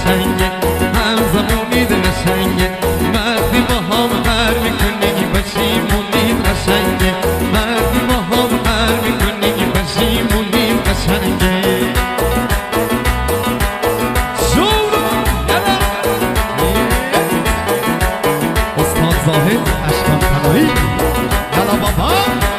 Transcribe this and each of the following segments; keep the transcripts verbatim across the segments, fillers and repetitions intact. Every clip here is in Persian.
قشنگه، هم زبونید قشنگه، وقتی با هم قهر میکنی پشیمونید قشنگه، وقتی با هم قهر میکنی پشیمونید قشنگه. استاد زاهد اشکان پناهی یلا بابا.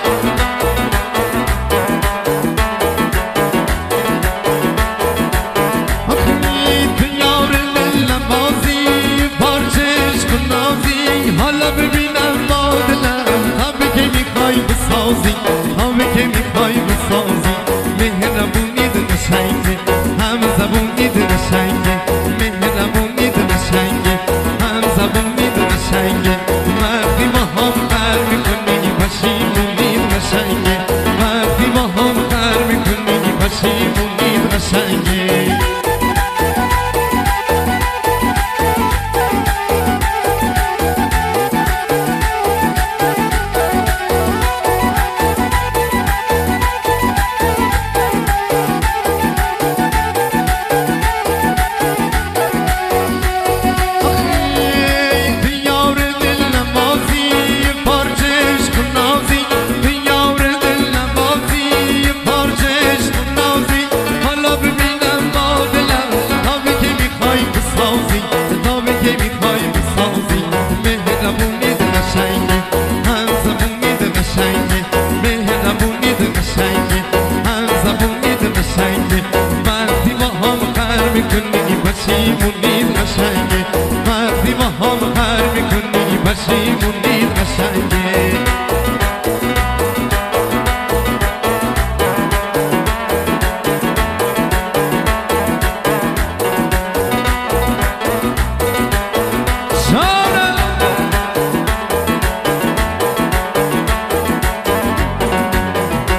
حالا ببینم با دلم همه که میخوای بسازی، همه که میخوای بسازی، مهربونید قشنگه، هم زبونید قشنگه، مهربونید قشنگه، هم زبونید قشنگه، وقتی با هم قهر میکنی پشیمونید قشنگه، وقتی با هم قهر میکنی پشیمونید قشنگه. پشیمونید قشنگه، وقتی با هم قهر میکنی پشیمونید